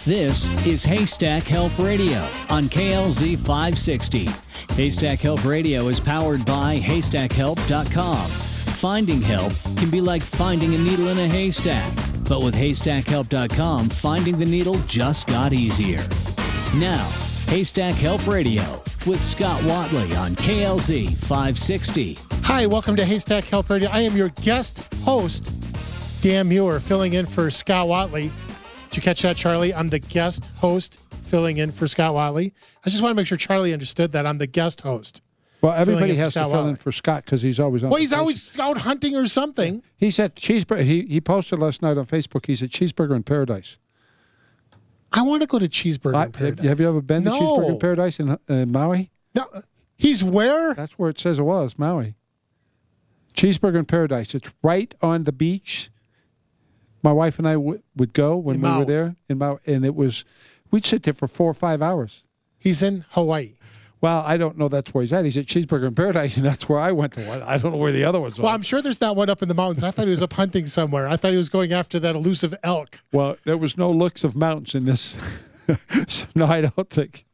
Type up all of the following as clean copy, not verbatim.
This is Haystack Help Radio on KLZ 560. Haystack Help Radio is powered by HaystackHelp.com. Finding help can be like finding a needle in a haystack, but with HaystackHelp.com, finding the needle just got easier. Now, Haystack Help Radio with Scott Watley on KLZ 560. Hi, welcome to Haystack Help Radio. I am your guest host, Dan Muir, filling in for Scott Watley. Did you catch that, Charlie? I'm the guest host filling in for Scott Watley. I just want to make sure Charlie understood that I'm the guest host. Well, everybody has to fill in for Scott because he's always on. Well, he's always out hunting or something. He said cheeseburger. He posted last night on Facebook. He said cheeseburger in paradise. I want to go to Cheeseburger in Paradise. Have you ever been to Cheeseburger in Paradise in Maui? No. He's where? That's where it says it was, Maui. Cheeseburger in Paradise. It's right on the beach. My wife and I would go when we were there in Maui, and we'd sit there for 4 or 5 hours. He's in Hawaii. Well, I don't know that's where he's at. He's at Cheeseburger in Paradise, and that's where I went to one. I don't know where the other ones are. Well, I'm sure there's not one up in the mountains. I thought he was up hunting somewhere. I thought he was going after that elusive elk. Well, there was no looks of mountains in this. So, no, I don't think.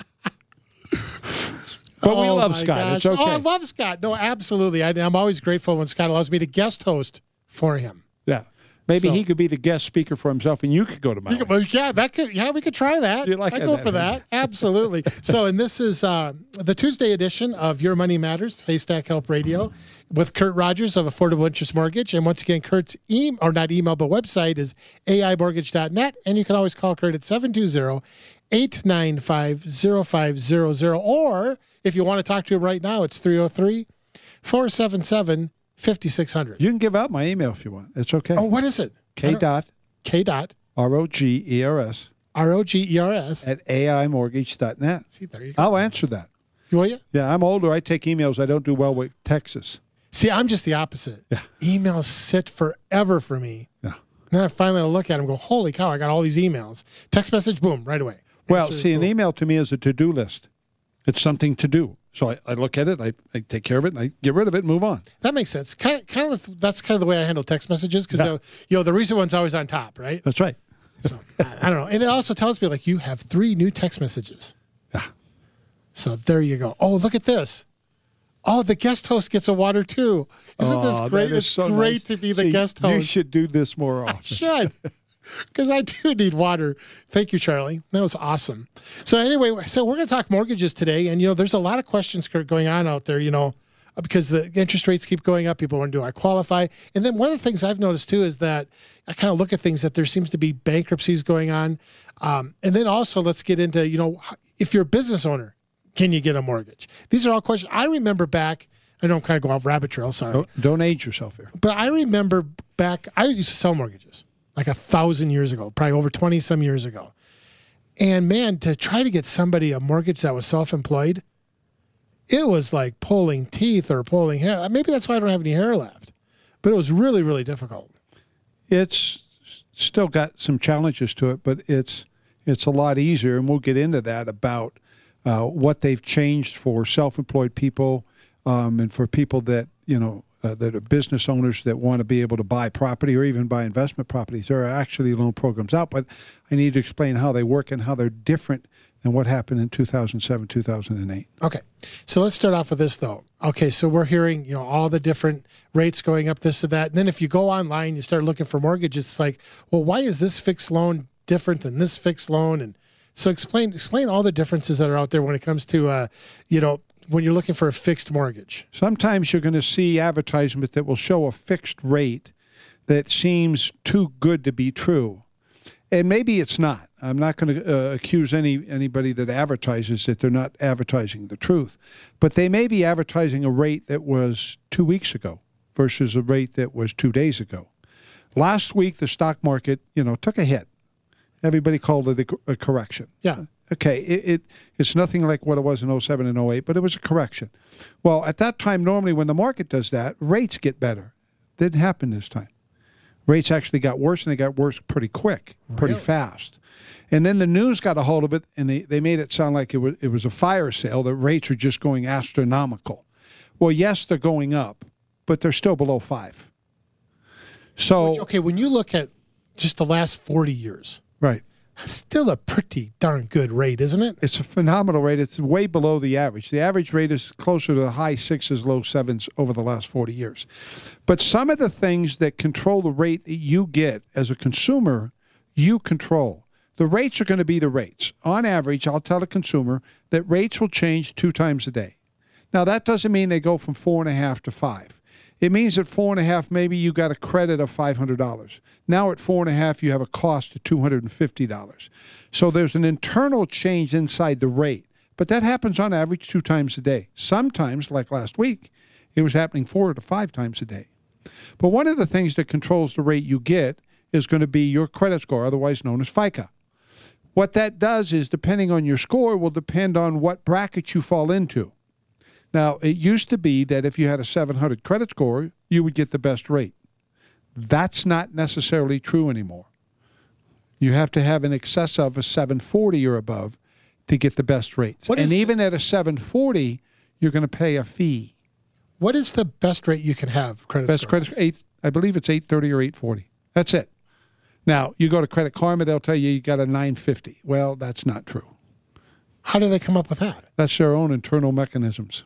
But we love Scott. Gosh. It's okay. Oh, I love Scott. No, absolutely. I'm always grateful when Scott allows me to guest host for him. Yeah. Maybe he could be the guest speaker for himself, and you could go to Maui. We could try that. I'd go for that. Absolutely. So, and this is the Tuesday edition of Your Money Matters, Haystack Help Radio, with Kurt Rogers of Affordable Interest Mortgage. And once again, Kurt's website is aimortgage.net, and you can always call Kurt at 720-895-0500. Or if you want to talk to him right now, it's 303-477-5600. You can give out my email if you want. It's okay. Oh, what is it? K dot ROGERS at AImortgage.net. See, there you go. I'll answer that. Will you? Yeah, I'm older. I take emails. I don't do well with Texas. See, I'm just the opposite. Yeah. Emails sit forever for me. Yeah. Then I finally look at them and go, holy cow, I got all these emails. Text message, boom, right away. Well, Answer, see, boom. an email to me is a to-do list. It's something to do. So I look at it, I take care of it, and I get rid of it and move on. That makes sense. That's kind of the way I handle text messages because the recent one's always on top, right? That's right. So I don't know. And it also tells me, like, you have 3 new text messages. Yeah. So there you go. Oh, look at this. Oh, the guest host gets a water too. Isn't this great? It's so great nice to be the guest host. You should do this more often. I should. Because I do need water. Thank you, Charlie. That was awesome. So anyway, we're going to talk mortgages today. And, there's a lot of questions going on out there, because the interest rates keep going up. People wonder, do I qualify? And then one of the things I've noticed, too, is that I kind of look at things that there seems to be bankruptcies going on. And then also let's get into, if you're a business owner, can you get a mortgage? These are all questions. I remember back, I know I'm kind of going off rabbit trail, sorry. Don't age yourself here. But I remember back, I used to sell mortgages. Like 1,000 years ago, probably over 20-some years ago. And, man, to try to get somebody a mortgage that was self-employed, it was like pulling teeth or pulling hair. Maybe that's why I don't have any hair left. But it was really, really difficult. It's still got some challenges to it, but it's a lot easier, and we'll get into that about what they've changed for self-employed people and for people that, that are business owners that want to be able to buy property or even buy investment properties. There are actually loan programs out, but I need to explain how they work and how they're different than what happened in 2007, 2008. Okay. So let's start off with this, though. Okay, so we're hearing, all the different rates going up, this or that. And then if you go online, you start looking for mortgages, it's like, well, why is this fixed loan different than this fixed loan? And so explain all the differences that are out there when it comes to, when you're looking for a fixed mortgage. Sometimes you're going to see advertisements that will show a fixed rate that seems too good to be true. And maybe it's not. I'm not going to accuse anybody that advertises that they're not advertising the truth. But they may be advertising a rate that was 2 weeks ago versus a rate that was 2 days ago. Last week, the stock market, took a hit. Everybody called it a correction. Yeah. Okay, it's nothing like what it was in 07 and 08, but it was a correction. Well, at that time, normally when the market does that, rates get better. Didn't happen this time. Rates actually got worse, and they got worse pretty quick, pretty fast. And then the news got a hold of it, and they made it sound like it was a fire sale, that rates are just going astronomical. Well, yes, they're going up, but they're still below 5. So, when you look at just the last 40 years, right. That's still a pretty darn good rate, isn't it? It's a phenomenal rate. It's way below the average. The average rate is closer to the high 6s, low 7s over the last 40 years. But some of the things that control the rate that you get as a consumer, you control. The rates are going to be the rates. On average, I'll tell a consumer that rates will change 2 times a day. Now, that doesn't mean they go from 4.5 to 5. It means at 4.5, maybe you got a credit of $500. Now at 4.5, you have a cost of $250. So there's an internal change inside the rate, but that happens on average 2 times a day. Sometimes, like last week, it was happening 4 to 5 times a day. But one of the things that controls the rate you get is going to be your credit score, otherwise known as FICO. What that does is, depending on your score, will depend on what bracket you fall into. Now, it used to be that if you had a 700 credit score, you would get the best rate. That's not necessarily true anymore. You have to have an excess of a 740 or above to get the best rates. And even at a 740, you're going to pay a fee. What is the best rate you can have? Best credit score, I believe it's 830 or 840. That's it. Now, you go to Credit Karma, they'll tell you got a 950. Well, that's not true. How do they come up with that? That's their own internal mechanisms.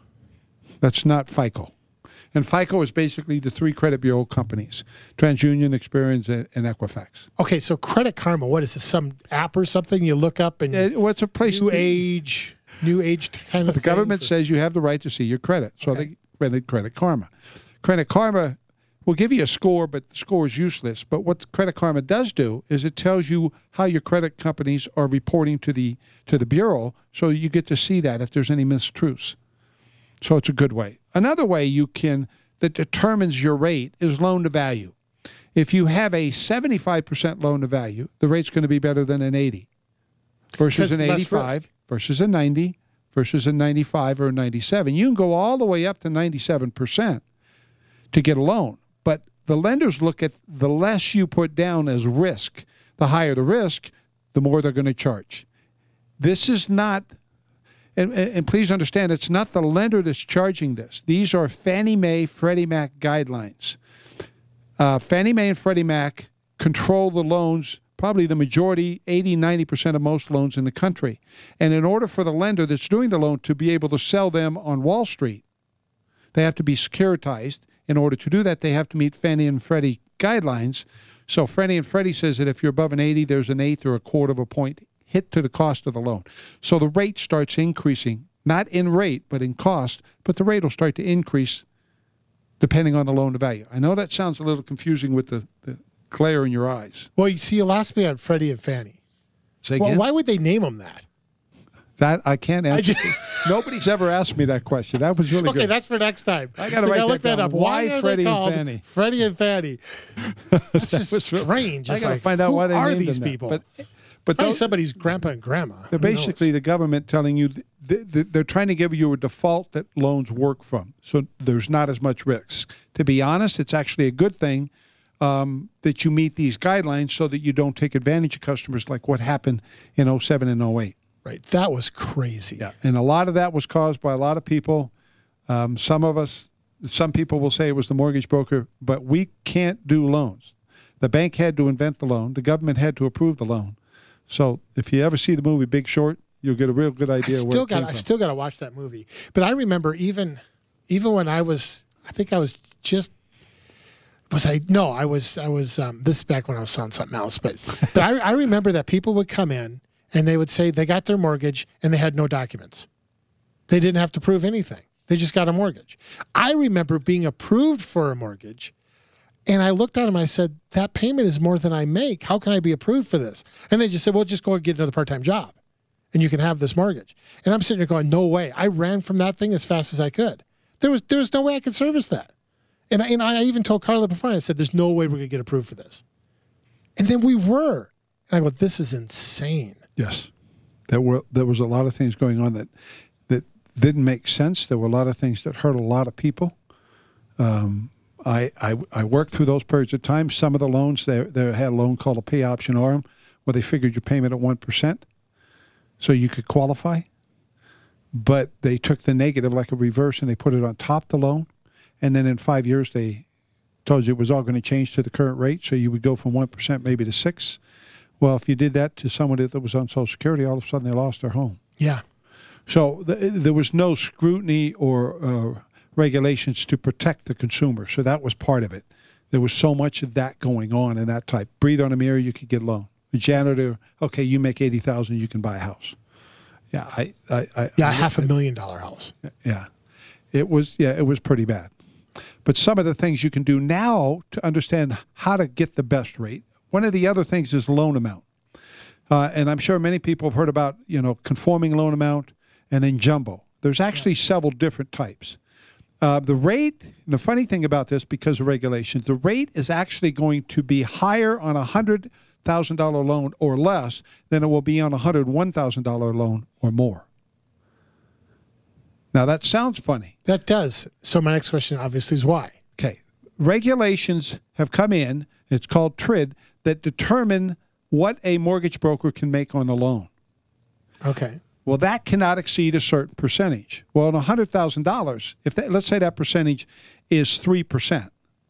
That's not FICO. And FICO is basically the 3 credit bureau companies, TransUnion, Experian, and Equifax. Okay, so Credit Karma, what is this, some app or something you look up and what's a place new age kind of the thing? The government says you have the right to see your credit, so they rented Credit Karma. Credit Karma will give you a score, but the score is useless. But what Credit Karma does do is it tells you how your credit companies are reporting to the bureau, so you get to see that if there's any mistruths. So it's a good way. Another way that determines your rate is loan to value. If you have a 75% loan to value, the rate's going to be better than an 80 versus an 85 versus a 90 versus a 95 or a 97. You can go all the way up to 97% to get a loan. But the lenders look at the less you put down as risk. The higher the risk, the more they're going to charge. This is not... And please understand, it's not the lender that's charging this. These are Fannie Mae, Freddie Mac guidelines. Fannie Mae and Freddie Mac control the loans, probably the majority, 80, 90% of most loans in the country. And in order for the lender that's doing the loan to be able to sell them on Wall Street, they have to be securitized. In order to do that, they have to meet Fannie and Freddie guidelines. So Fannie and Freddie says that if you're above an 80, there's an eighth or a quarter of a point hit to the cost of the loan. So the rate starts increasing, not in rate, but in cost, but the rate will start to increase depending on the loan to value. I know that sounds a little confusing with the glare in your eyes. Well, you see, you lost me on Freddie and Fannie. Say again? Well, why would they name them that? That I can't answer. Nobody's ever asked me that question. That was really good. Okay, that's for next time. I got to look that up. Why Freddie and Fannie? Freddie and Fannie. That's just strange. I got to find out why they named these them people. That. But probably somebody's grandpa and grandma. They're basically the government telling you they're trying to give you a default that loans work from, so there's not as much risk. To be honest, it's actually a good thing that you meet these guidelines so that you don't take advantage of customers like what happened in 07 and 08. Right. That was crazy. Yeah. And a lot of that was caused by a lot of people. Some people will say it was the mortgage broker, but we can't do loans. The bank had to invent the loan. The government had to approve the loan. So if you ever see the movie Big Short, you'll get a real good idea where it came from. I've still got to watch that movie. But I remember even when I was this is back when I was on something else. But I remember that people would come in and they would say they got their mortgage and they had no documents. They didn't have to prove anything. They just got a mortgage. I remember being approved for a mortgage. And I looked at him and I said, that payment is more than I make. How can I be approved for this? And they just said, well, just go and get another part-time job and you can have this mortgage. And I'm sitting there going, no way. I ran from that thing as fast as I could. There was no way I could service that. And I even told Carla before, I said, there's no way we're going to get approved for this. And then we were. And I go, this is insane. Yes. There was a lot of things going on that didn't make sense. There were a lot of things that hurt a lot of people. I worked through those periods of time. Some of the loans, they had a loan called a pay option arm where they figured your payment at 1% so you could qualify. But they took the negative like a reverse and they put it on top of the loan. And then in 5 years, they told you it was all going to change to the current rate. So you would go from 1% maybe to 6%. Well, if you did that to somebody that was on Social Security, all of a sudden they lost their home. Yeah. So there was no scrutiny or regulations to protect the consumer. So that was part of it. There was so much of that going on in that type. Breathe on a mirror, you could get a loan. A janitor, okay, you make $80,000, you can buy a house. Yeah, $500,000 house. Yeah, it was pretty bad. But some of the things you can do now to understand how to get the best rate. One of the other things is loan amount. And I'm sure many people have heard about, conforming loan amount and then jumbo. There's actually several different types. The rate, the funny thing about this, because of regulations, the rate is actually going to be higher on a $100,000 loan or less than it will be on a $101,000 loan or more. Now, that sounds funny. That does. So my next question, obviously, is why? Okay. Regulations have come in, it's called TRID, that determine what a mortgage broker can make on a loan. Okay. Well, that cannot exceed a certain percentage. Well, on $100,000, let's say that percentage is 3%.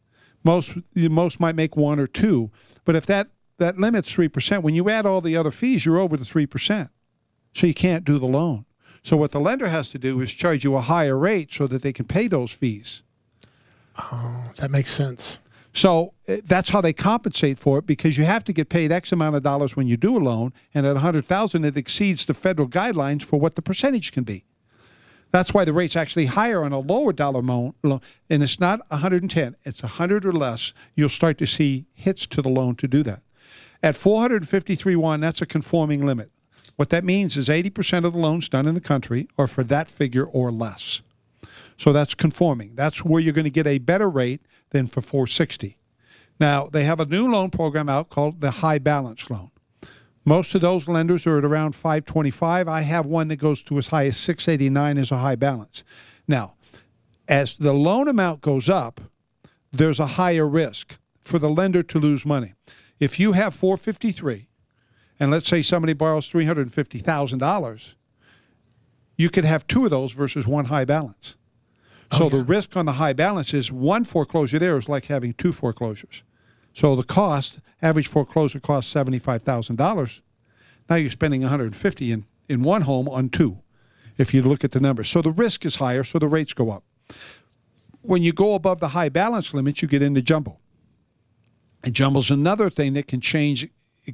Most might make 1 or 2, but if that limit's 3%, when you add all the other fees, you're over the 3%. So you can't do the loan. So what the lender has to do is charge you a higher rate so that they can pay those fees. Oh, that makes sense. So that's how they compensate for it, because you have to get paid X amount of dollars when you do a loan, and at $100,000 it exceeds the federal guidelines for what the percentage can be. That's why the rate's actually higher on a lower dollar loan, and it's not 110, it's 100 or less. You'll start to see hits to the loan to do that. At 453.1, that's a conforming limit. What that means is 80% of the loans done in the country are for that figure or less. So that's conforming. That's where you're going to get a better rate than for 460. Now, they have a new loan program out called the high balance loan. Most of those lenders are at around 525. I have one that goes to as high as 689 as a high balance. Now, as the loan amount goes up, there's a higher risk for the lender to lose money. If you have 453, and let's say somebody borrows $350,000, you could have 2 of those versus 1 high balance. So the risk on the high balance is 1 foreclosure there is like having 2 foreclosures. So the average foreclosure costs $75,000. Now you're spending $150 in one home on 2, if you look at the numbers. So the risk is higher, so the rates go up. When you go above the high balance limit, you get into jumbo. And jumbo's another thing that can change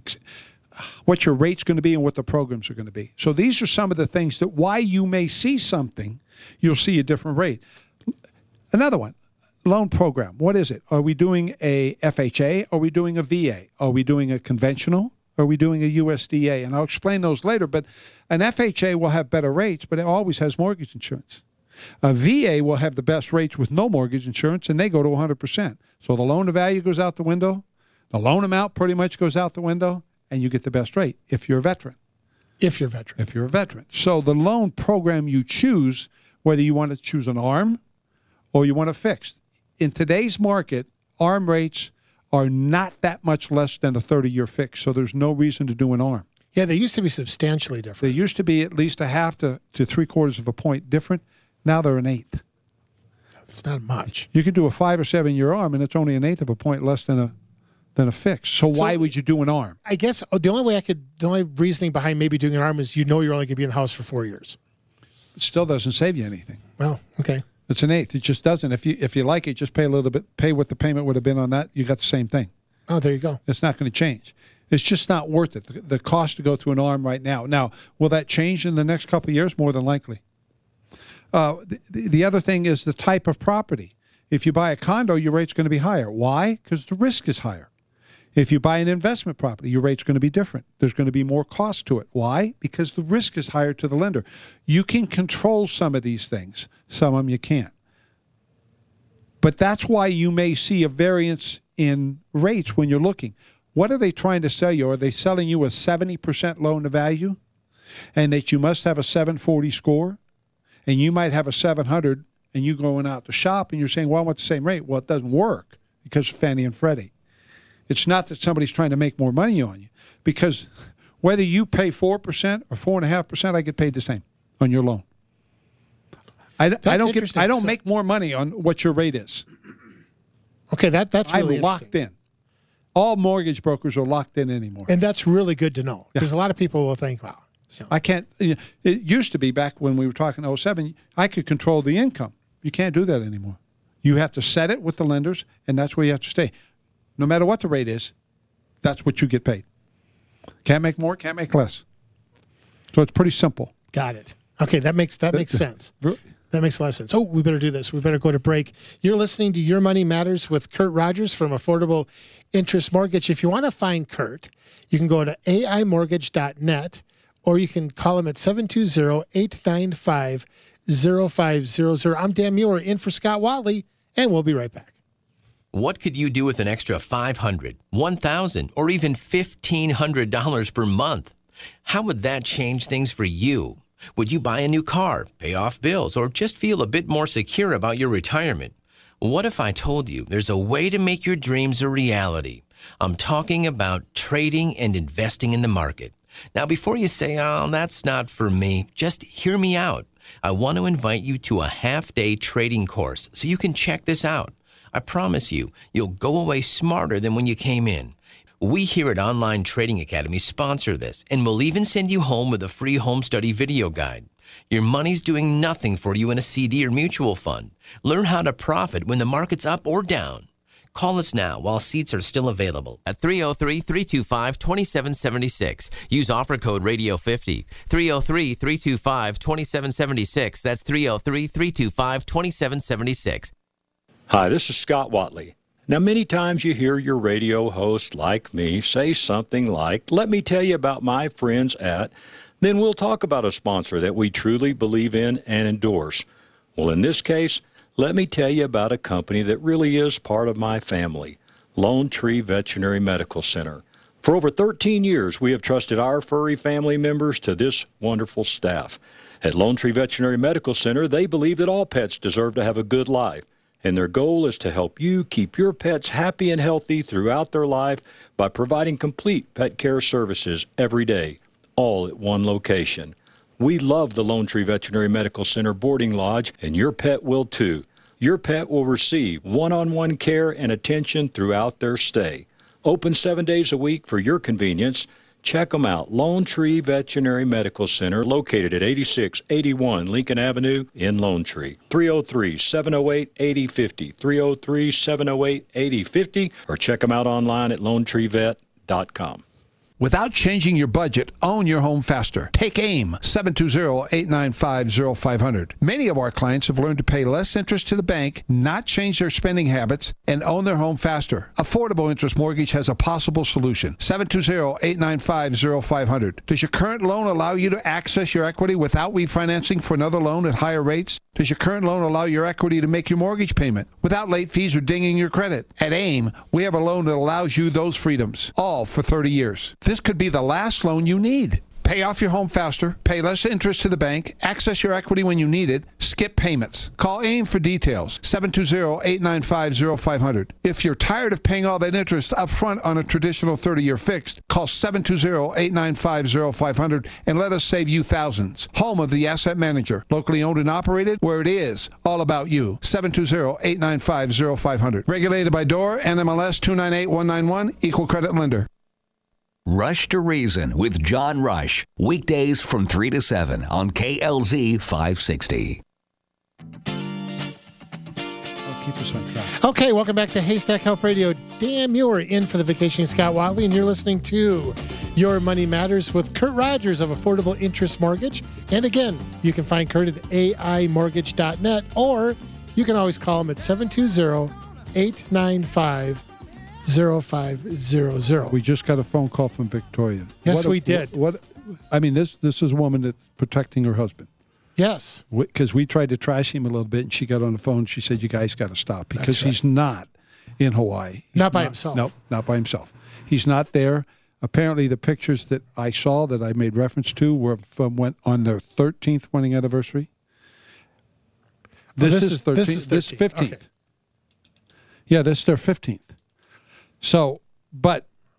what your rate's going to be and what the programs are going to be. So these are some of the things that why you may see something, you'll see a different rate. Another one, loan program. What is it? Are we doing a FHA? Are we doing a VA? Are we doing a conventional? Are we doing a USDA? And I'll explain those later, but an FHA will have better rates, but it always has mortgage insurance. A VA will have the best rates with no mortgage insurance, and they go to 100%. So the loan to value goes out the window, the loan amount pretty much goes out the window, and you get the best rate if you're a veteran. If you're a veteran. So the loan program you choose, whether you want to choose an ARM or you want a fixed. In today's market, ARM rates are not that much less than a 30-year fix, so there's no reason to do an ARM. Yeah, they used to be substantially different. They used to be at least a half to 3/4 of a point different. Now they're an eighth. It's not much. You could do a 5 or 7 year ARM, and it's only an eighth of a point less than a fix. So why would you do an ARM? I guess the only reasoning behind maybe doing an ARM is you're only going to be in the house for 4 years. It still doesn't save you anything. Well, okay. It's an eighth. It just doesn't. If you like it, just pay a little bit. Pay what the payment would have been on that. You got the same thing. Oh, there you go. It's not going to change. It's just not worth it. The cost to go through an ARM right now. Now, will that change in the next couple of years? More than likely. The other thing is the type of property. If you buy a condo, your rate's going to be higher. Why? Because the risk is higher. If you buy an investment property, your rate's going to be different. There's going to be more cost to it. Why? Because the risk is higher to the lender. You can control some of these things. Some of them you can't. But that's why you may see a variance in rates when you're looking. What are they trying to sell you? Are they selling you a 70% loan to value and that you must have a 740 score and you might have a 700 and you going out to shop and you're saying, well, I want the same rate. Well, it doesn't work because of Fannie and Freddie. It's not that somebody's trying to make more money on you, because whether you pay 4% or 4.5%, I get paid the same on your loan. I don't make more money on what your rate is. Okay, that's really I'm locked in. All mortgage brokers are locked in anymore. And that's really good to know, because a lot of people will think, wow. I can't. It used to be back when we were talking 07, I could control the income. You can't do that anymore. You have to set it with the lenders, and that's where you have to stay. No matter what the rate is, that's what you get paid. Can't make more, can't make less. So it's pretty simple. Got it. Okay, that makes sense. That makes a lot of sense. Oh, we better do this. We better go to break. You're listening to Your Money Matters with Kurt Rogers from Affordable Interest Mortgage. If you want to find Kurt, you can go to aimortgage.net, or you can call him at 720-895-0500. I'm Dan Muir, in for Scott Watley, and we'll be right back. What could you do with an extra $500, $1,000, or even $1,500 per month? How would that change things for you? Would you buy a new car, pay off bills, or just feel a bit more secure about your retirement? What if I told you there's a way to make your dreams a reality? I'm talking about trading and investing in the market. Now, before you say, oh, that's not for me, just hear me out. I want to invite you to a half-day trading course so you can check this out. I promise you, you'll go away smarter than when you came in. We here at Online Trading Academy sponsor this, and we'll even send you home with a free home study video guide. Your money's doing nothing for you in a CD or mutual fund. Learn how to profit when the market's up or down. Call us now while seats are still available at 303-325-2776. Use offer code radio50. 303-325-2776. That's 303-325-2776. Hi, this is Scott Watley. Now, many times you hear your radio host, like me, say something like, let me tell you about my friends at, then we'll talk about a sponsor that we truly believe in and endorse. Well, in this case, let me tell you about a company that really is part of my family, Lone Tree Veterinary Medical Center. For over 13 years, we have trusted our furry family members to this wonderful staff. At Lone Tree Veterinary Medical Center, they believe that all pets deserve to have a good life, and their goal is to help you keep your pets happy and healthy throughout their life by providing complete pet care services every day, all at one location. We love the Lone Tree Veterinary Medical Center boarding lodge, and your pet will too. Your pet will receive one-on-one care and attention throughout their stay. Open 7 days a week for your convenience. Check them out. Lone Tree Veterinary Medical Center, located at 8681 Lincoln Avenue in Lone Tree. 303-708-8050. 303-708-8050. Or check them out online at LoneTreeVet.com. Without changing your budget, own your home faster. Take AIM, 720-895-0500. Many of our clients have learned to pay less interest to the bank, not change their spending habits, and own their home faster. Affordable Interest Mortgage has a possible solution. 720-895-0500. Does your current loan allow you to access your equity without refinancing for another loan at higher rates? Does your current loan allow your equity to make your mortgage payment without late fees or dinging your credit? At AIM, we have a loan that allows you those freedoms, all for 30 years. This could be the last loan you need. Pay off your home faster, pay less interest to the bank, access your equity when you need it, skip payments. Call AIM for details, 720-895-0500. If you're tired of paying all that interest up front on a traditional 30-year fixed, call 720-895-0500 and let us save you thousands. Home of the Asset Manager, locally owned and operated, where it is all about you. 720-895-0500. Regulated by DOR, NMLS 298191, Equal Credit Lender. Rush to Reason with John Rush. Weekdays from 3 to 7 on KLZ 560. Keep us on track. Okay, welcome back to Haystack Help Radio. Dan Muir in for the Vacationing Scott Watley, and you're listening to Your Money Matters with Kurt Rogers of Affordable Interest Mortgage. And again, you can find Kurt at aimortgage.net, or you can always call him at 720-895-0500. We just got a phone call from Victoria. Yes, we did. I mean, this is a woman that's protecting her husband. Yes. Because we tried to trash him a little bit, and she got on the phone. And she said, you guys got to stop, because he's not in Hawaii. He's not by himself. No, not by himself. He's not there. Apparently, the pictures that I saw that I made reference to went on their 13th wedding anniversary. This is 13th. This is 15th. Okay. Yeah, this is their 15th. So,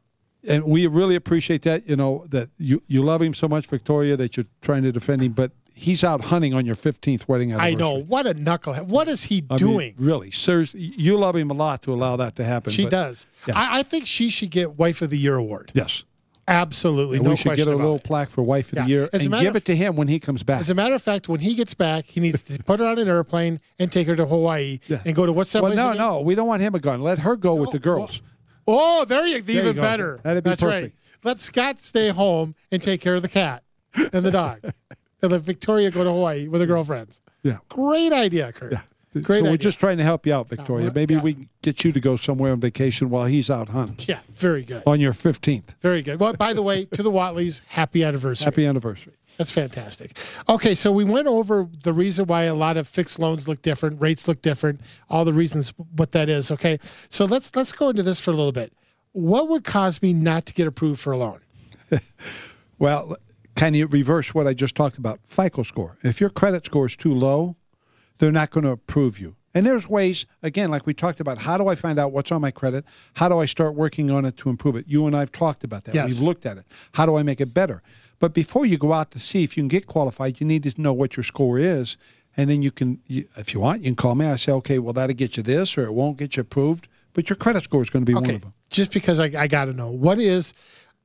and we really appreciate that, that you love him so much, Victoria, that you're trying to defend him, but he's out hunting on your 15th wedding anniversary. I know. What a knucklehead. What is he I doing? mean, really, seriously, you love him a lot to allow that to happen. She but- does. Yeah. I think she should get Wife of the Year award. Yes. Absolutely. And No we should question get a about little it. plaque for Wife of Yeah. the Year As a and matter give of- it to him when he comes back. As a matter of fact, when he gets back, he needs to put her on an airplane and take her to Hawaii and go to what's that well, place no, again? no, we don't want him a gun. Let her go with the girls. Oh, there you you even go. better. That'd be That's perfect. right. Let Scott stay home and take care of the cat and the dog. And let Victoria go to Hawaii with her girlfriends. Yeah. Great idea, Kurt. Yeah. Great so we're idea. just trying to help you out, Victoria. well, Maybe yeah. we can get you to go somewhere on vacation while he's out hunting Yeah, very good. on your 15th. Very good. Well, by the way, to the Watleys, happy anniversary. Happy anniversary. That's fantastic. Okay, so we went over the reason why a lot of fixed loans look different, rates look different, all the reasons what that is. Okay, so let's go into this for a little bit. What would cause me not to get approved for a loan? Well, can you reverse what I just talked about? FICO score. If your credit score is too low, they're not going to approve you. And there's ways, again, like we talked about, how do I find out what's on my credit? How do I start working on it to improve it? You and I have talked about that. Yes. We've looked at it. How do I make it better? But before you go out to see if you can get qualified, you need to know what your score is. And then you can, if you want, you can call me. I say, okay, well, that'll get you this or it won't get you approved. But your credit score is going to be one Okay, of them. just because I got to know what is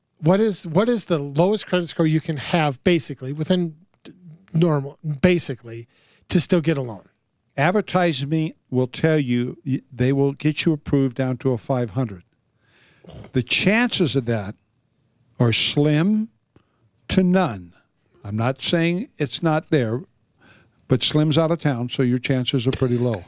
the lowest credit score you can have basically within normal, basically, to still get a loan. Advertising will tell you they will get you approved down to a 500. The chances of that are slim to none. I'm not saying it's not there, but Slim's out of town, so your chances are pretty low.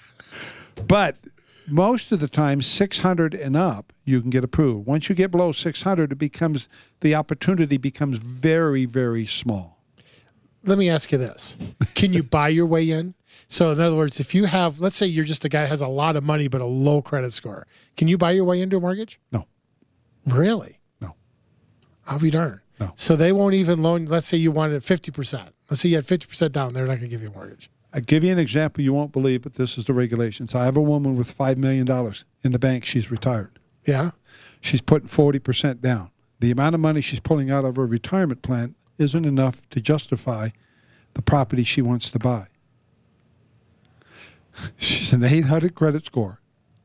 But most of the time, 600 and up, you can get approved. Once you get below 600, the opportunity becomes very, very small. Let me ask you this. Can you buy your way in? So in other words, if you have, let's say you're just a guy that has a lot of money but a low credit score, can you buy your way into a mortgage? No. Really? No. I'll be darned. No. So they won't even loan, let's say you wanted 50%. Let's say you had 50% down, they're not going to give you a mortgage. I'll give you an example you won't believe, but this is the regulations. I have a woman with $5 million in the bank. She's retired. Yeah? She's putting 40% down. The amount of money she's pulling out of her retirement plan isn't enough to justify the property she wants to buy. She's an 800 credit score,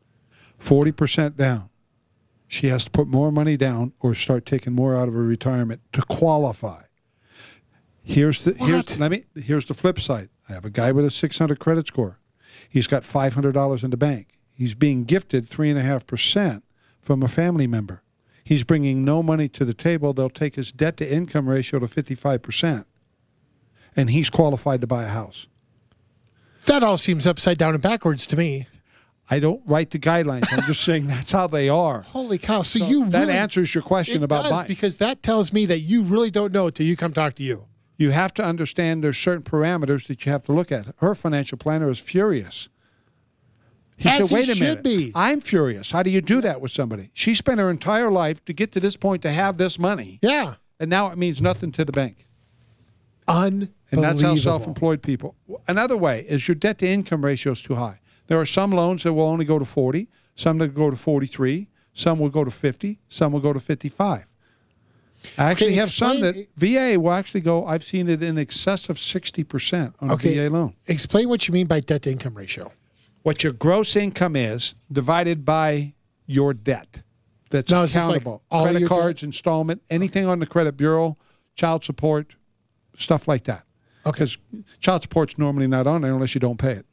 40% down. She has to put more money down or start taking more out of her retirement to qualify. Here's the flip side. I have a guy with a 600 credit score. He's got $500 in the bank. He's being gifted 3.5% from a family member. He's bringing no money to the table. They'll take his debt to income ratio to 55%. And he's qualified to buy a house. That all seems upside down and backwards to me. I don't write the guidelines. I'm just saying that's how they are. Holy cow. So you that really, answers your question it about does, buying. because that tells me that you really don't know till you come talk to you. You have to understand there's certain parameters that you have to look at. Her financial planner is furious. He As said, wait he a minute. should be. I'm furious. How do you do that with somebody? She spent her entire life to get to this point to have this money, Yeah. and now it means nothing to the bank. Unbelievable. And that's how self-employed people. Another way is your debt-to-income ratio is too high. There are some loans that will only go to 40, some that go to 43, some will go to 50, some will go to 55. I actually have some that VA will actually go, I've seen it in excess of 60% on a VA loan. Explain what you mean by debt-to-income ratio. What your gross income is divided by your debt. That's Now, is this like accountable. all Credit your cards, installment, anything on the credit bureau, child support, stuff like that. Okay. Because child support's normally not on there unless you don't pay it.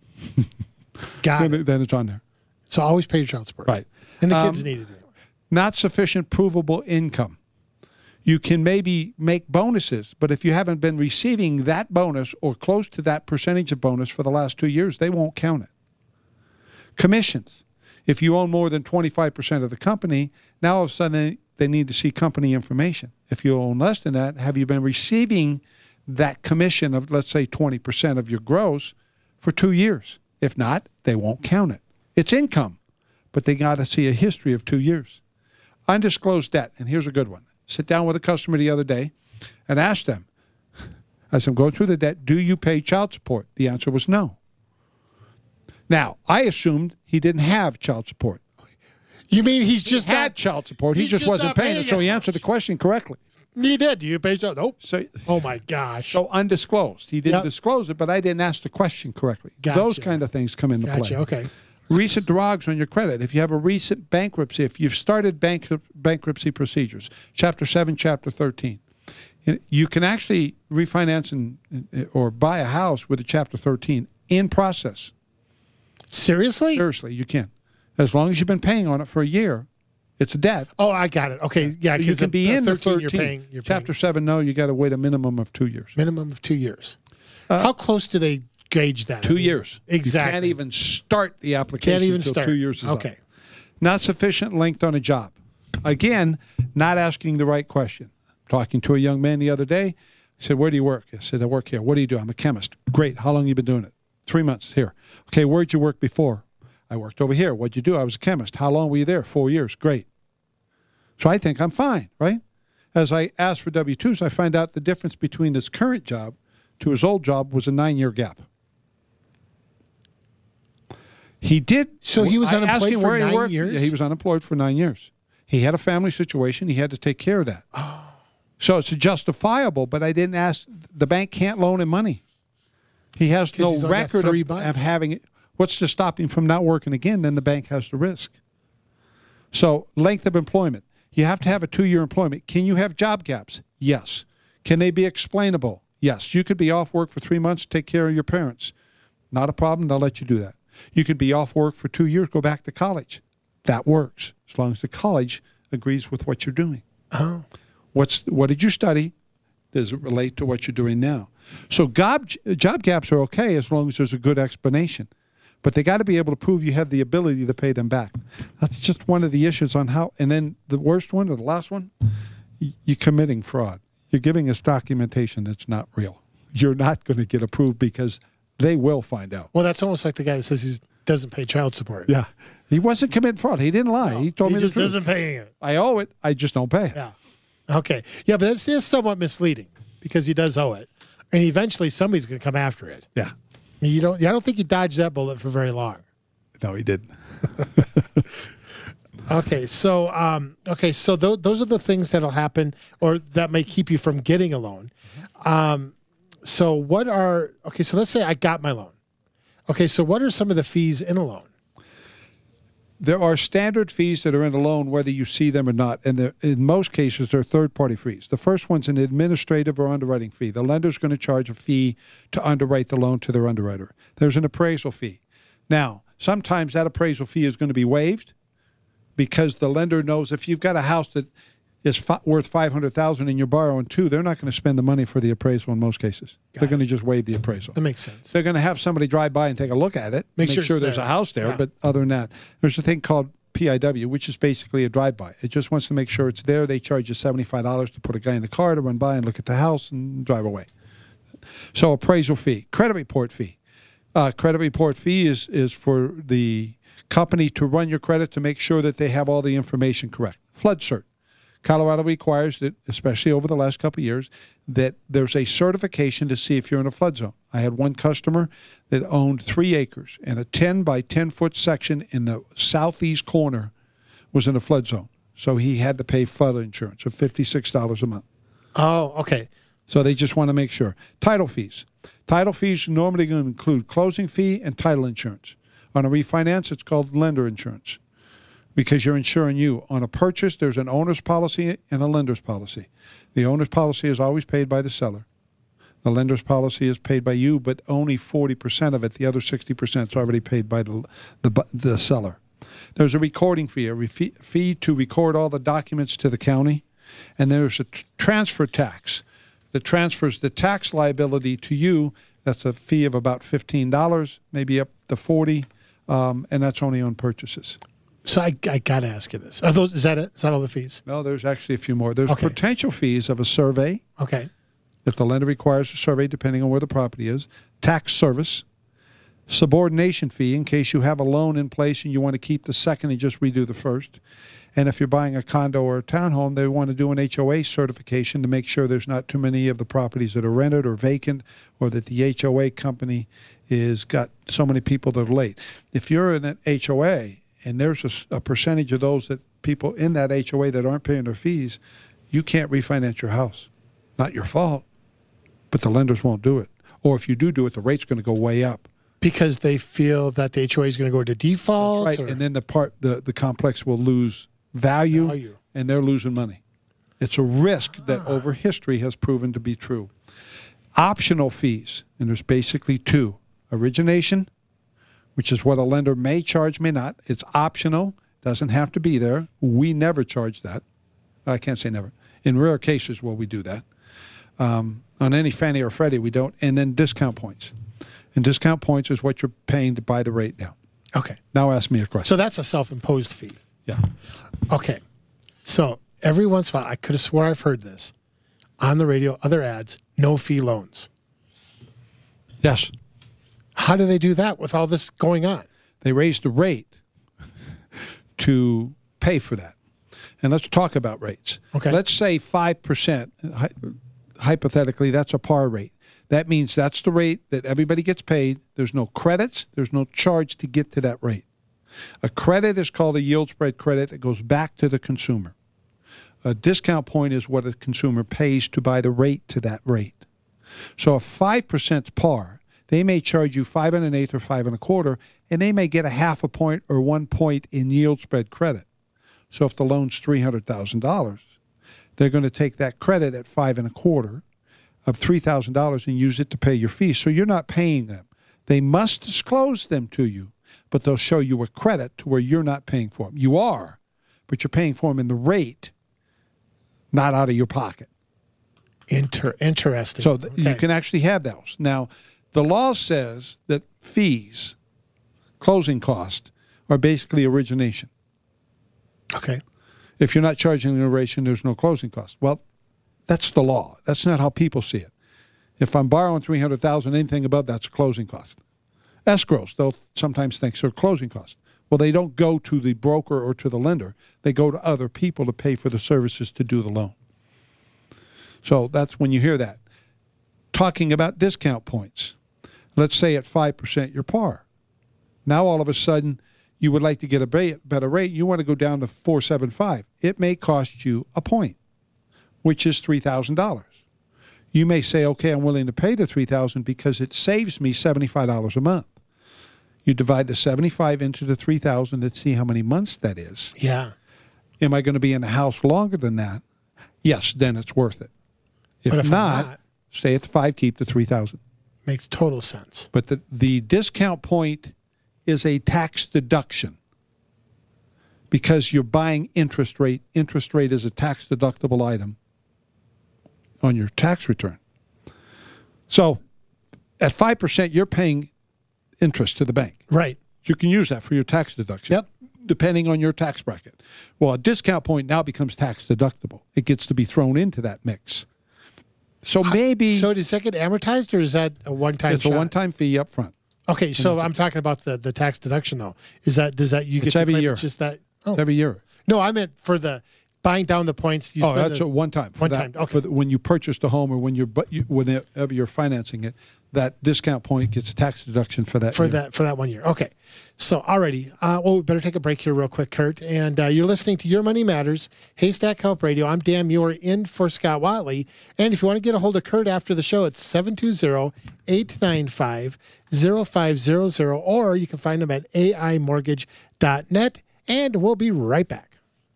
Got it. Then it's on there. So always pay your child support. Right. And the kids need it anyway. Not sufficient provable income. You can maybe make bonuses, but if you haven't been receiving that bonus or close to that percentage of bonus for the last 2 years, they won't count it. Commissions. If you own more than 25% of the company, now all of a sudden they need to see company information. If you own less than that, have you been receiving that commission of, let's say, 20% of your gross for 2 years? If not, they won't count it. It's income, but they got to see a history of 2 years. Undisclosed debt, and here's a good one. Sit down with a customer the other day and ask them, as I'm going through the debt, do you pay child support? The answer was no. Now, I assumed he didn't have child support. You mean he's just He had child support. He just wasn't paying it, so he answered the question correctly. You did. You paid so nope. So, Oh my gosh. so undisclosed. He didn't Yep. disclose it, but I didn't ask the question correctly. Gotcha. Those kind of things come into Gotcha. play. Okay. Recent drags on your credit. If you have a recent bankruptcy, if you've started bankruptcy procedures, Chapter 7, Chapter 13, you can actually refinance or buy a house with a Chapter 13 in process. Seriously? Seriously, you can. As long as you've been paying on it for a year, it's a debt. Oh, I got it. Okay. Yeah. So you Because can be in the 13. You're paying. Chapter 7, no, you got to wait a minimum of 2 years. Minimum of 2 years. How close do they gauge that? 2 years. Exactly. You can't even start the application Can't even until start. 2 years is up. Okay. Not sufficient length on a job. Again, not asking the right question. Talking to a young man the other day, he said, where do you work? I said, I work here. What do you do? I'm a chemist. Great. How long have you been doing it? 3 months here. Okay, where'd you work before? I worked over here. What'd you do? I was a chemist. How long were you there? 4 years. Great. So I think I'm fine, right? As I ask for W-2s, I find out the difference between his current job to his old job was a 9-year gap. He did. So he was I asked unemployed him for where he 9 worked. years? Yeah, he was unemployed for 9 years. He had a family situation. He had to take care of that. Oh. So it's justifiable, but I didn't ask. The bank can't loan him money. He has 'Cause he's no only got record 3 of months. having it. What's to stop him from not working again? Then the bank has the risk. So length of employment. You have to have a 2-year employment. Can you have job gaps? Yes. Can they be explainable? Yes. You could be off work for 3 months, take care of your parents. Not a problem. They'll let you do that. You could be off work for 2 years, go back to college. That works as long as the college agrees with what you're doing. Oh. What did you study? Does it relate to what you're doing now? So job gaps are okay as long as there's a good explanation. But they got to be able to prove you have the ability to pay them back. That's just one of the issues on how. And then the worst one, or the last one, you're committing fraud. You're giving us documentation that's not real. You're not going to get approved because they will find out. Well, that's almost like the guy that says he doesn't pay child support. Yeah. He wasn't committing fraud. He didn't lie. He told me He the just truth. doesn't pay it. I owe it. I just don't pay. Yeah. Okay. Yeah, but that's is somewhat misleading because he does owe it, and eventually somebody's going to come after it. Yeah. I mean, I don't think you dodged that bullet for very long. No, he didn't. Okay, so those are the things that'll happen, or that may keep you from getting a loan. So let's say I got my loan. Okay, so what are some of the fees in a loan? There are standard fees that are in a loan, whether you see them or not, and in most cases, they're third-party fees. The first one's an administrative or underwriting fee. The lender's going to charge a fee to underwrite the loan to their underwriter. There's an appraisal fee. Now, sometimes that appraisal fee is going to be waived because the lender knows if you've got a house that is worth $500,000 and you're borrowing $2 million, they're not going to spend the money for the appraisal in most cases. They're going to just waive the appraisal. That makes sense. They're going to have somebody drive by and take a look at it, Make sure it's there's there. a house there. Yeah. But other than that, there's a thing called PIW, which is basically a drive-by. It just wants to make sure it's there. They charge you $75 to put a guy in the car to run by and look at the house and drive away. So appraisal fee, credit report fee. Credit report fee is for the company to run your credit to make sure that they have all the information correct. Flood cert. Colorado requires that, especially over the last couple of years, that there's a certification to see if you're in a flood zone. I had one customer that owned 3 acres, and a 10 by 10 foot section in the southeast corner was in a flood zone. So he had to pay flood insurance of $56 a month. Oh, okay. So they just want to make sure. Title fees. Title fees are normally going to include closing fee and title insurance. On a refinance, it's called lender insurance because you're insuring you. On a purchase, there's an owner's policy and a lender's policy. The owner's policy is always paid by the seller. The lender's policy is paid by you, but only 40% of it. The other 60% is already paid by the seller. There's a recording fee, fee to record all the documents to the county, and there's a transfer tax that transfers the tax liability to you. That's a fee of about $15, maybe up to $40, and that's only on purchases. So I got to ask you this. Is that it? Is that all the fees? No, there's actually a few more. There's Okay. potential fees of a survey, Okay. if the lender requires a survey, depending on where the property is, tax service, subordination fee in case you have a loan in place and you want to keep the second and just redo the first. And if you're buying a condo or a townhome, they want to do an HOA certification to make sure there's not too many of the properties that are rented or vacant, or that the HOA company is got so many people that are late. If you're in an HOA and there's a percentage of those that people in that HOA that aren't paying their fees, you can't refinance your house. Not your fault, but the lenders won't do it. Or if you do it, the rate's going to go way up. Because they feel that the HOA is going to go to default? That's right, and then the complex will lose value, and they're losing money. It's a risk that over history has proven to be true. Optional fees, and there's basically two. Origination, which is what a lender may charge, may not. It's optional, doesn't have to be there. We never charge that. I can't say never. In rare cases will we do that. On any Fannie or Freddie, we don't. And then discount points. And discount points is what you're paying to buy the rate now. Okay. Now ask me a question. So that's a self-imposed fee. Yeah. Okay. So every once in a while, I could have swore I've heard this on the radio, other ads, no-fee loans. Yes. How do they do that with all this going on? They raised the rate to pay for that. And let's talk about rates. Okay. Let's say 5%. Hypothetically, that's a par rate. That means that's the rate that everybody gets paid. There's no credits. There's no charge to get to that rate. A credit is called a yield spread credit that goes back to the consumer. A discount point is what a consumer pays to buy the rate to that rate. So if 5% is par, they may charge you 5 1/8 or 5 1/4, and they may get a 0.5 point or 1 point in yield spread credit. So if the loan's $300,000, they're going to take that credit at 5 1/4 of $3,000 and use it to pay your fees. So you're not paying them. They must disclose them to you, but they'll show you a credit to where you're not paying for them. You are, but you're paying for them in the rate, not out of your pocket. Interesting. So you can actually have those. Now, the law says that fees, closing costs, are basically origination. Okay. If you're not charging an origination, there's no closing cost. Well, that's the law. That's not how people see it. If I'm borrowing $300,000, anything above that's a closing cost. Escrows, they'll sometimes think they're closing costs. Well, they don't go to the broker or to the lender. They go to other people to pay for the services to do the loan. So that's when you hear that. Talking about discount points. Let's say at 5% you're par. Now all of a sudden you would like to get a better rate. You want to go down to 4.75. It may cost you a point, which is $3,000. You may say, okay, I'm willing to pay the $3,000 because it saves me $75 a month. You divide the 75 into the 3,000 and see how many months that is. Yeah. Am I going to be in the house longer than that? Yes, then it's worth it. If not, stay at the 5, keep the 3,000. Makes total sense. But the discount point is a tax deduction because you're buying interest rate. Interest rate is a tax deductible item on your tax return. So at 5%, you're paying interest to the bank. Right. You can use that for your tax deduction. Yep. Depending on your tax bracket. Well, a discount point now becomes tax deductible. It gets to be thrown into that mix. So maybe... So does that get amortized, or is that a one-time It's a one-time fee up front. Okay, so I'm talking about the tax deduction, though. Does that you get It's every to claim year. just that? Oh. It's every year. No, I meant for the buying down the points. You spend That's a one-time. One-time, okay. When you purchased a home or whenever you're financing it, that discount point gets a tax deduction for that year. For that 1 year. Okay. So already, we better take a break here real quick, Kurt. And you're listening to Your Money Matters, Haystack Help Radio. I'm Dan Muir in for Scott Watley. And if you want to get a hold of Kurt after the show, it's 720-895-0500, or you can find him at aimortgage.net. And we'll be right back.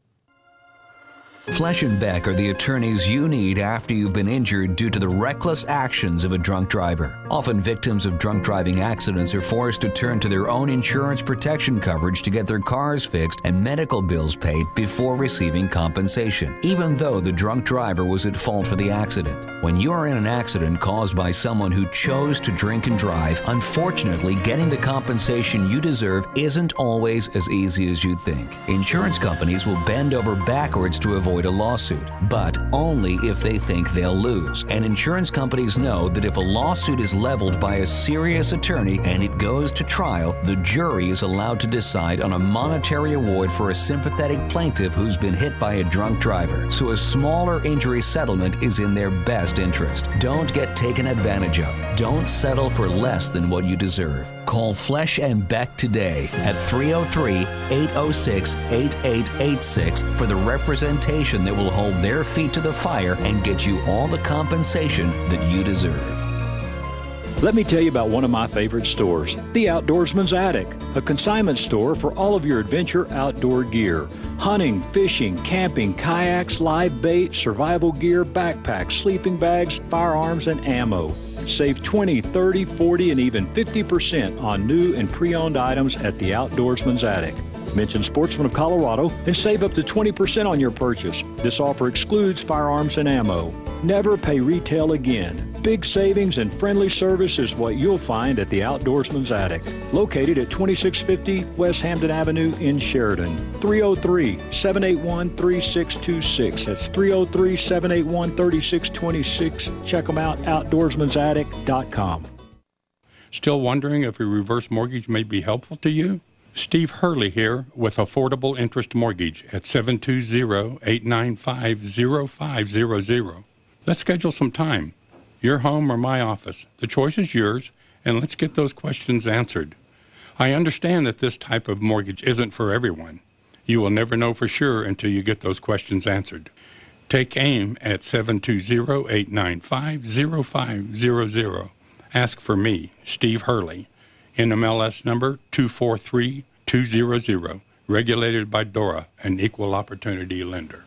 Flesh and Beck are the attorneys you need after you've been injured due to the reckless actions of a drunk driver. Often victims of drunk driving accidents are forced to turn to their own insurance protection coverage to get their cars fixed and medical bills paid before receiving compensation, even though the drunk driver was at fault for the accident. When you are in an accident caused by someone who chose to drink and drive, unfortunately, getting the compensation you deserve isn't always as easy as you'd think. Insurance companies will bend over backwards to avoid a lawsuit, but only if they think they'll lose. And insurance companies know that if a lawsuit is leveled by a serious attorney and it goes to trial, the jury is allowed to decide on a monetary award for a sympathetic plaintiff who's been hit by a drunk driver. So a smaller injury settlement is in their best interest. Don't get taken advantage of. Don't settle for less than what you deserve. Call Flesh and Beck today at 303-806-8886 for the representation that will hold their feet to the fire and get you all the compensation that you deserve. Let me tell you about one of my favorite stores, The Outdoorsman's Attic, a consignment store for all of your adventure outdoor gear. Hunting, fishing, camping, kayaks, live bait, survival gear, backpacks, sleeping bags, firearms, and ammo. Save 20, 30, 40, and even 50% on new and pre-owned items at The Outdoorsman's Attic. Mention Sportsman of Colorado and save up to 20% on your purchase. This offer excludes firearms and ammo. Never pay retail again. Big savings and friendly service is what you'll find at the Outdoorsman's Attic, located at 2650 West Hampton Avenue in Sheridan. 303-781-3626. That's 303-781-3626. Check them out, outdoorsmansattic.com. Still wondering if a reverse mortgage may be helpful to you? Steve Hurley here with Affordable Interest Mortgage at 720-895-0500. Let's schedule some time. Your home or my office. The choice is yours, and let's get those questions answered. I understand that this type of mortgage isn't for everyone. You will never know for sure until you get those questions answered. Take aim at 720-895-0500. Ask for me, Steve Hurley. NMLS number 243200. Regulated by DORA, an equal opportunity lender.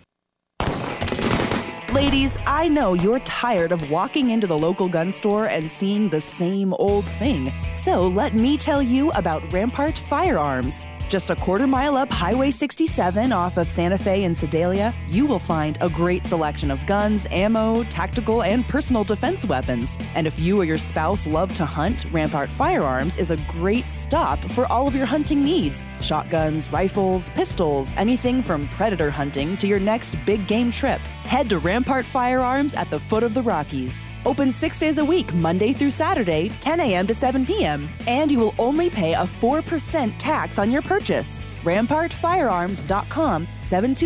Ladies, I know you're tired of walking into the local gun store and seeing the same old thing. So let me tell you about Rampart Firearms. Just a quarter mile up Highway 67 off of Santa Fe and Sedalia, you will find a great selection of guns, ammo, tactical, and personal defense weapons. And if you or your spouse love to hunt, Rampart Firearms is a great stop for all of your hunting needs. Shotguns, rifles, pistols, anything from predator hunting to your next big game trip. Head to Rampart Firearms at the foot of the Rockies. Open 6 days a week, Monday through Saturday, 10 a.m. to 7 p.m. And you will only pay a 4% tax on your purchase. RampartFirearms.com,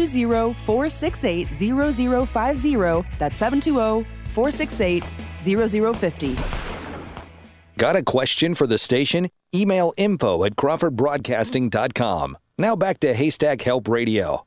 720-468-0050. That's 720-468-0050. Got a question for the station? Email info@crawfordbroadcasting.com. Now back to Haystack Help Radio.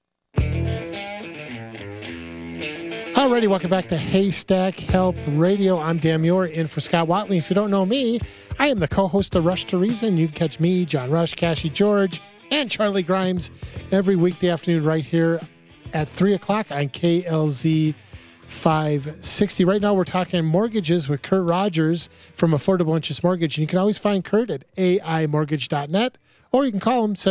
Alrighty, welcome back to Haystack Help Radio. I'm Dan Muir in for Scott Watley. If you don't know me, I am the co-host of Rush to Reason. You can catch me, John Rush, Cassie George, and Charlie Grimes every weekday afternoon right here at 3 o'clock on KLZ 560. Right now we're talking mortgages with Kurt Rogers from Affordable Interest Mortgage. And you can always find Kurt at aimortgage.net, or you can call him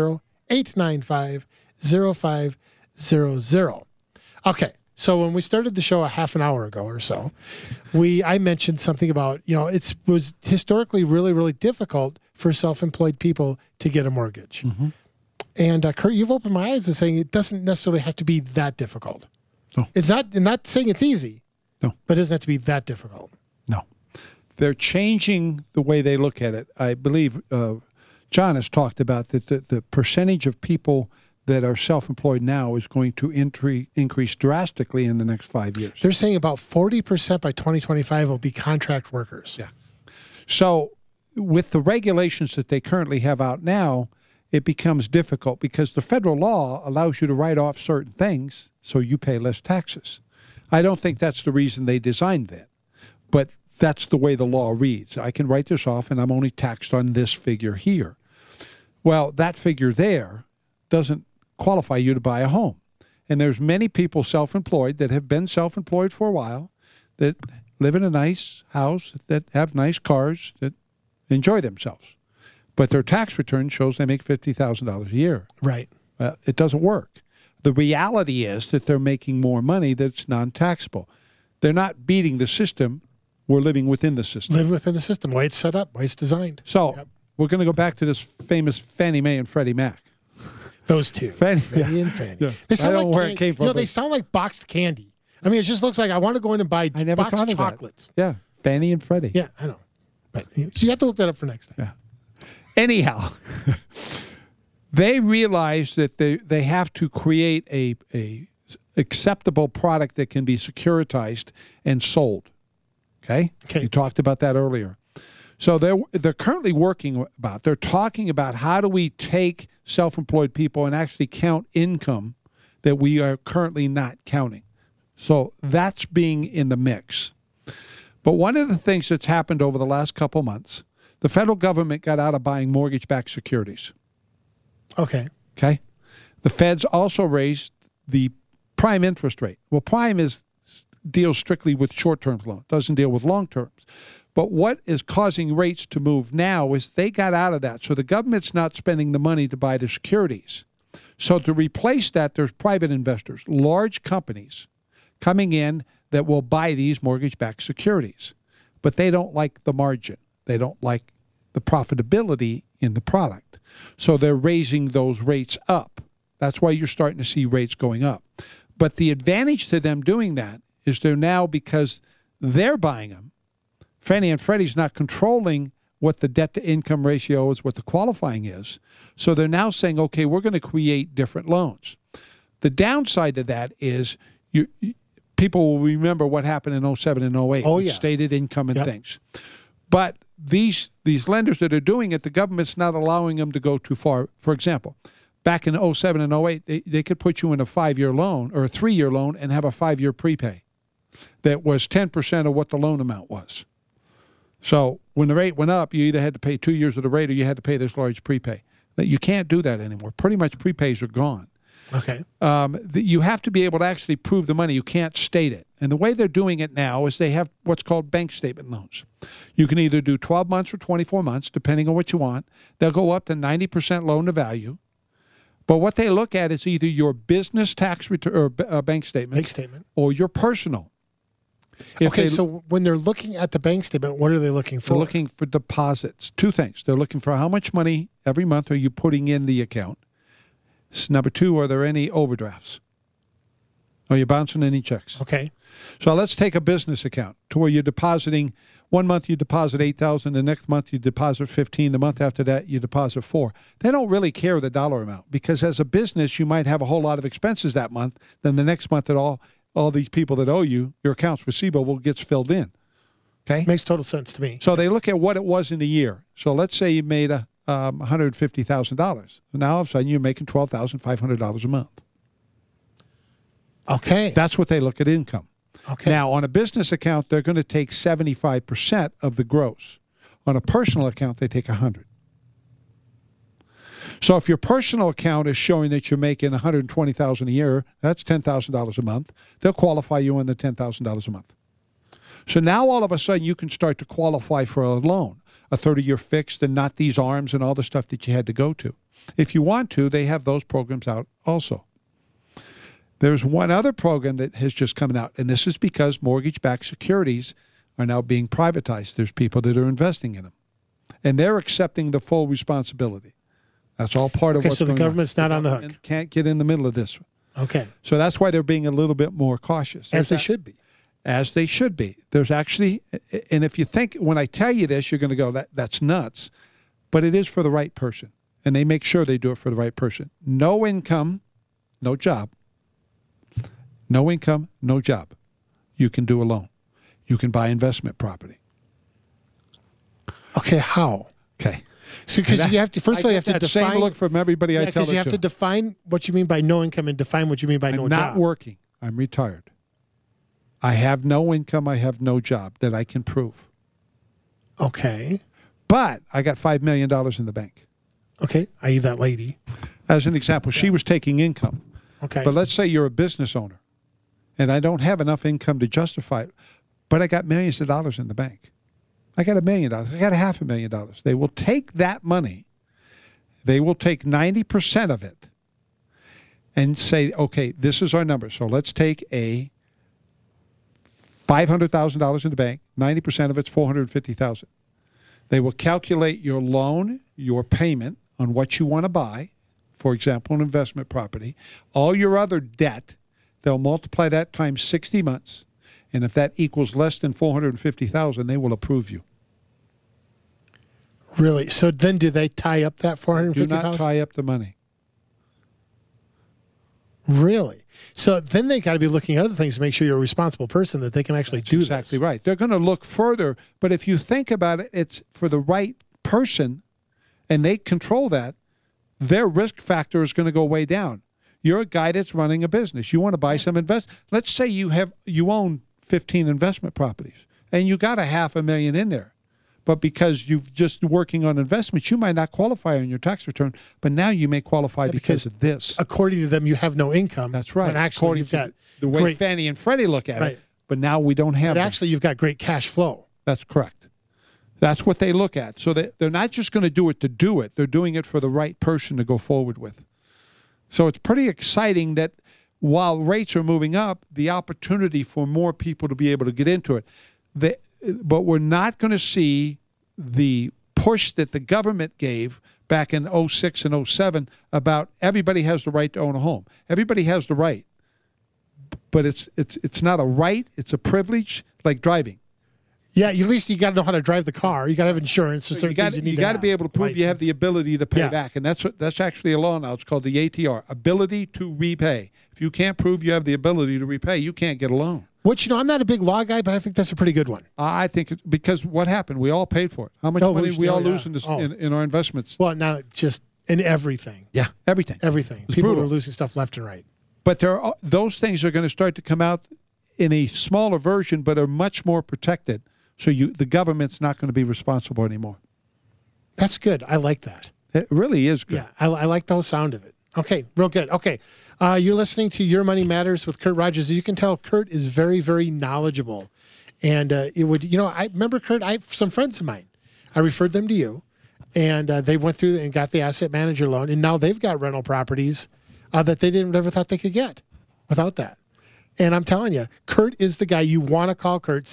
720-895-0500. Okay. So when we started the show a half an hour ago or so, I mentioned something about, it was historically really, really difficult for self-employed people to get a mortgage. Mm-hmm. And Kurt, you've opened my eyes to saying it doesn't necessarily have to be that difficult. No. It's not, I'm not saying it's easy, no, but it doesn't have to be that difficult. No. They're changing the way they look at it. I believe John has talked about that the percentage of people that are self-employed now is going to increase drastically in the next 5 years. They're saying about 40% by 2025 will be contract workers. Yeah. So with the regulations that they currently have out now, it becomes difficult because the federal law allows you to write off certain things so you pay less taxes. I don't think that's the reason they designed that, but that's the way the law reads. I can write this off and I'm only taxed on this figure here. Well, that figure there doesn't qualify you to buy a home. And there's many people self-employed that have been self-employed for a while, that live in a nice house, that have nice cars, that enjoy themselves. But their tax return shows they make $50,000 a year. Right. It doesn't work. The reality is that they're making more money that's non-taxable. They're not beating the system. We're living within the system. Live within the system, way it's set up, way it's designed. So we're going to go back to this famous Fannie Mae and Freddie Mac. Those two, Freddie and Fannie. Yeah. They sound I don't know like where it came from. they sound like boxed candy. I mean, it just looks like I want to go in and buy boxed chocolates. Yeah, Fannie and Freddie. Yeah, I know. But so you have to look that up for next time. Yeah. Anyhow, they realize that they have to create a acceptable product that can be securitized and sold. Okay? You talked about that earlier. So they're currently working about. They're talking about how do we take self-employed people and actually count income that we are currently not counting. So that's being in the mix. But one of the things that's happened over the last couple months, the federal government got out of buying mortgage-backed securities. Okay. The feds also raised the prime interest rate. Well, prime deals strictly with short-term loans, doesn't deal with long-terms. But what is causing rates to move now is they got out of that. So the government's not spending the money to buy the securities. So to replace that, there's private investors, large companies coming in that will buy these mortgage-backed securities. But they don't like the margin. They don't like the profitability in the product. So they're raising those rates up. That's why you're starting to see rates going up. But the advantage to them doing that is they're now, because they're buying them, Fannie and Freddie's not controlling what the debt-to-income ratio is, what the qualifying is. So they're now saying, okay, we're going to create different loans. The downside to that is people will remember what happened in 07 and 08. Oh, yeah. Stated income and things. But these lenders that are doing it, the government's not allowing them to go too far. For example, back in 07 and 08, they could put you in a 5-year loan or a 3-year loan and have a 5-year prepay that was 10% of what the loan amount was. So when the rate went up, you either had to pay 2 years of the rate or you had to pay this large prepay. But you can't do that anymore. Pretty much prepays are gone. Okay. You have to be able to actually prove the money. You can't state it. And the way they're doing it now is they have what's called bank statement loans. You can either do 12 months or 24 months, depending on what you want. They'll go up to 90% loan to value. But what they look at is either your business tax return or bank statement, or your personal. So when they're looking at the bank statement, what are they looking for? They're looking for deposits. Two things. They're looking for how much money every month are you putting in the account. Number two, are there any overdrafts? Are you bouncing any checks? Okay. So let's take a business account to where you're depositing. 1 month you deposit $8,000, the next month you deposit $15,000, the month after that you deposit $4,000. They don't really care the dollar amount, because as a business you might have a whole lot of expenses that month. Then the next month all these people that owe you, your accounts receivable gets filled in. Okay? Makes total sense to me. So they look at what it was in a year. So let's say you made $150,000. Now all of a sudden you're making $12,500 a month. Okay. That's what they look at income. Okay. Now, on a business account, they're going to take 75% of the gross. On a personal account, they take 100. So if your personal account is showing that you're making $120,000 a year, that's $10,000 a month. They'll qualify you on the $10,000 a month. So now all of a sudden you can start to qualify for a loan, a 30-year fixed, and not these ARMs and all the stuff that you had to go to. If you want to, they have those programs out also. There's one other program that has just come out, and this is because mortgage-backed securities are now being privatized. There's people that are investing in them, and they're accepting the full responsibility. That's all part of what's going on. So the government's not on the hook. Can't get in the middle of this. Okay. So that's why they're being a little bit more cautious. As they should be. As they should be. There's actually, and if you think, when I tell you this, you're going to go, that's nuts. But it is for the right person. And they make sure they do it for the right person. No income, no job. No income, no job. You can do a loan. You can buy investment property. Okay, how? Okay. So because you have to, first of all, you have to define. Same look from everybody I tell it to. Because you have to define what you mean by no income and define what you mean by no job. I'm not working. I'm retired. I have no income. I have no job that I can prove. Okay. But I got $5 million in the bank. Okay, i.e. that lady. As an example, she was taking income. Okay. But let's say you're a business owner, and I don't have enough income to justify it, but I got millions of dollars in the bank. I got $1 million. I got $500,000. They will take that money. They will take 90% of it and say, okay, this is our number. So let's take a $500,000 in the bank. 90% of it's $450,000. They will calculate your loan, your payment on what you want to buy, for example, an investment property, all your other debt. They'll multiply that times 60 months. And if that equals less than $450,000, they will approve you. Really? So then do they tie up that $450,000? Do not tie up the money. Really? So then they got to be looking at other things to make sure you're a responsible person that they can actually do Exactly this. right. They're going to look further, but if you think about it, it's for the right person and they control that, their risk factor is going to go way down. You're a guy that's running a business. You want to buy some Let's say you own 15 investment properties and you got $500,000 in there. But because you've just working on investments, you might not qualify on your tax return, but now you may qualify because of this. According to them, you have no income. That's right. But actually, you've got the way Fannie and Freddie look at it. But now we don't have. But actually, you've got great cash flow. That's correct. That's what they look at. So they're not just going to do it to do it. They're doing it for the right person to go forward with. So it's pretty exciting that while rates are moving up, the opportunity for more people to be able to get into it. But we're not going to see the push that the government gave back in 06 and 07 about everybody has the right to own a home. Everybody has the right. But it's not a right, it's a privilege, like driving. Yeah, at least you got to know how to drive the car. You got to have insurance. So you got to be able to prove you have the ability to pay back, and that's actually a law now. It's called the ATR, ability to repay. If you can't prove you have the ability to repay, you can't get a loan. Which, I'm not a big law guy, but I think that's a pretty good one. I think because what happened? We all paid for it. How much money did we all lose in our investments? Well, now just in everything. Yeah, everything. People brutal. are losing stuff left and right. But those things are going to start to come out in a smaller version, but are much more protected. So the government's not going to be responsible anymore. That's good. I like that. It really is good. Yeah, I like the whole sound of it. Okay, real good. Okay, you're listening to Your Money Matters with Kurt Rogers. As you can tell, Kurt is very, very knowledgeable. And it would, I remember, Kurt, I have some friends of mine. I referred them to you, and they went through and got the asset manager loan, and now they've got rental properties that they never thought they could get without that. And I'm telling you, Kurt is the guy you want to call. Kurt,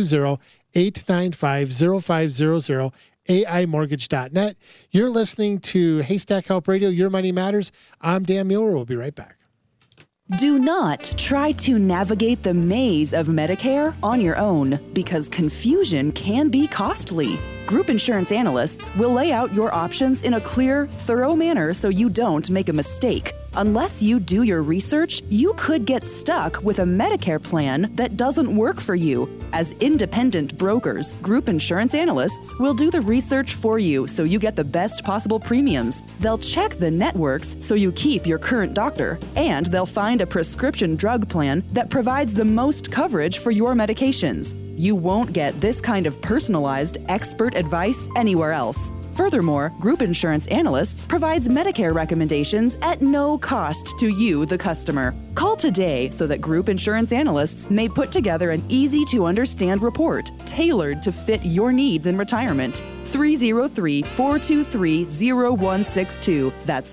720-895-0500, AImortgage.net. You're listening to Haystack Help Radio, Your Money Matters. I'm Dan Mueller. We'll be right back. Do not try to navigate the maze of Medicare on your own, because confusion can be costly. Group insurance analysts will lay out your options in a clear, thorough manner so you don't make a mistake. Unless you do your research, you could get stuck with a Medicare plan that doesn't work for you. As independent brokers, group insurance analysts will do the research for you so you get the best possible premiums. They'll check the networks so you keep your current doctor, and they'll find a prescription drug plan that provides the most coverage for your medications. You won't get this kind of personalized, expert advice anywhere else. Furthermore, Group Insurance Analysts provides Medicare recommendations at no cost to you, the customer. Call today so that Group Insurance Analysts may put together an easy-to-understand report tailored to fit your needs in retirement. 303-423-0162. That's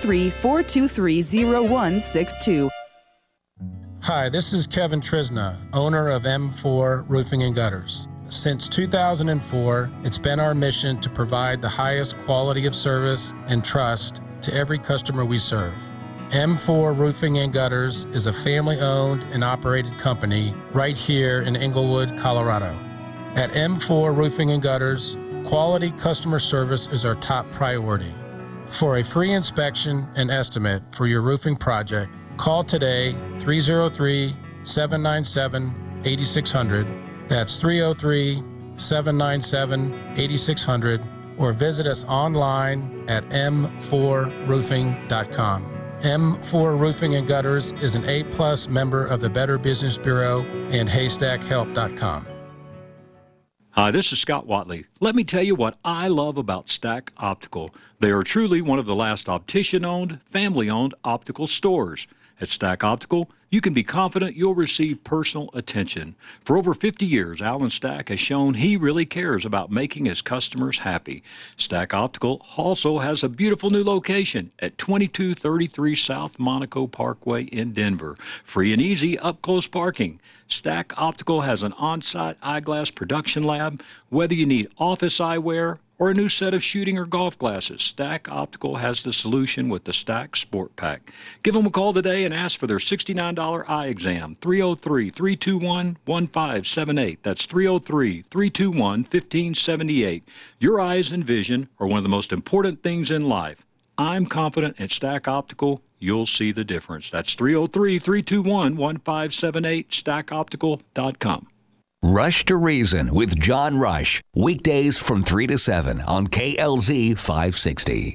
303-423-0162. Hi, this is Kevin Trisna, owner of M4 Roofing and Gutters. Since 2004, it's been our mission to provide the highest quality of service and trust to every customer we serve. M4 Roofing and Gutters is a family-owned and operated company right here in Englewood, Colorado. At M4 Roofing and Gutters, quality customer service is our top priority. For a free inspection and estimate for your roofing project, call today 303-797-8600. That's 303-797-8600, or visit us online at m4roofing.com. M4 Roofing and Gutters is an A+ member of the Better Business Bureau and HaystackHelp.com. Hi, this is Scott Watley. Let me tell you what I love about Stack Optical. They are truly one of the last optician-owned, family-owned optical stores. At Stack Optical, you can be confident you'll receive personal attention. For over 50 years, Alan Stack has shown he really cares about making his customers happy. Stack Optical also has a beautiful new location at 2233 South Monaco Parkway in Denver. Free and easy up-close parking. Stack Optical has an on-site eyeglass production lab. Whether you need office eyewear or a new set of shooting or golf glasses, Stack Optical has the solution with the Stack Sport Pack. Give them a call today and ask for their $69 eye exam. 303-321-1578. That's 303-321-1578. Your eyes and vision are one of the most important things in life. I'm confident at Stack Optical, you'll see the difference. That's 303-321-1578, stackoptical.com. Rush to Reason with John Rush. Weekdays from 3 to 7 on KLZ 560.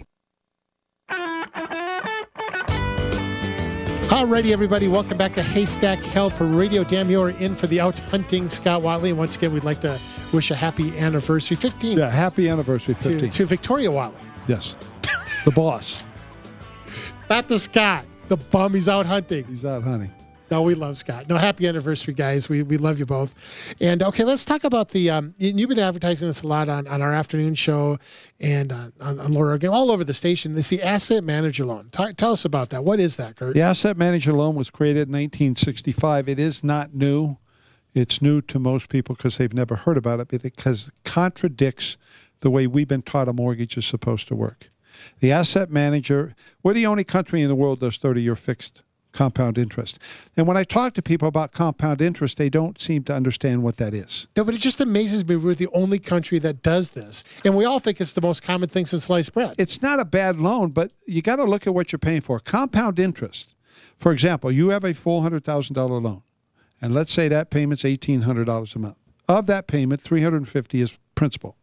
Alrighty, everybody. Welcome back to Haystack Health Radio. Dan Muir in for the out hunting Scott Watley. And once again, we'd like to wish a happy anniversary, 15. Yeah, happy anniversary, 15. To Victoria Watley. Yes, the boss. Not the Scott, the bum. He's out hunting. He's out hunting. No, we love Scott. No, happy anniversary, guys. We love you both. And okay, let's talk about the. You've been advertising this a lot on our afternoon show and on Laura, again, all over the station. It's the asset manager loan. Tell us about that. What is that, Kurt? The asset manager loan was created in 1965. It is not new. It's new to most people because they've never heard about it, because it contradicts the way we've been taught a mortgage is supposed to work. The asset manager, we're the only country in the world that does 30-year fixed compound interest. And when I talk to people about compound interest, they don't seem to understand what that is. No, but it just amazes me we're the only country that does this. And we all think it's the most common thing since sliced bread. It's not a bad loan, but you got to look at what you're paying for. Compound interest. For example, you have a $400,000 loan, and let's say that payment's $1,800 a month. Of that payment, $350 is principal.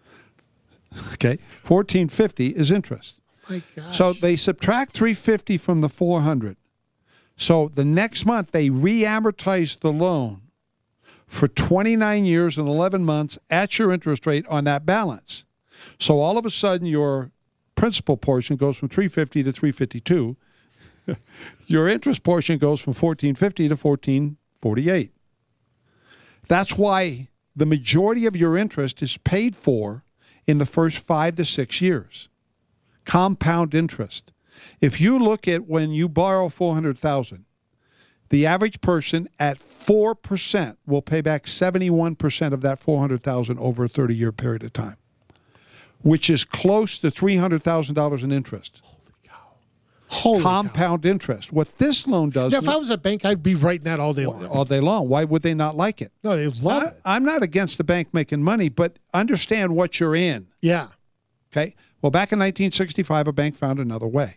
Okay, $1,450 is interest. My gosh. So they subtract $350 from the $400. So the next month, they re-amortize the loan for 29 years and 11 months at your interest rate on that balance. So all of a sudden, your principal portion goes from $350 to $352. Your interest portion goes from $1,450 to $1,448. That's why the majority of your interest is paid for in the first 5 to 6 years. Compound interest. If you look at when you borrow $400,000, the average person at 4% will pay back 71% of that $400,000 over a 30-year period of time, which is close to $300,000 in interest. Holy compound interest. What this loan does... Now, if I was a bank, I'd be writing that all day long. All day long. Why would they not like it? No, they love it. I'm not against the bank making money, but understand what you're in. Yeah. Okay? Well, back in 1965, a bank found another way.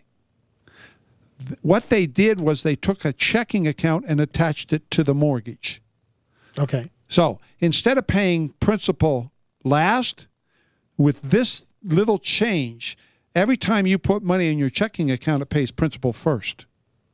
What they did was they took a checking account and attached it to the mortgage. Okay. So instead of paying principal last, with this little change, every time you put money in your checking account, it pays principal first.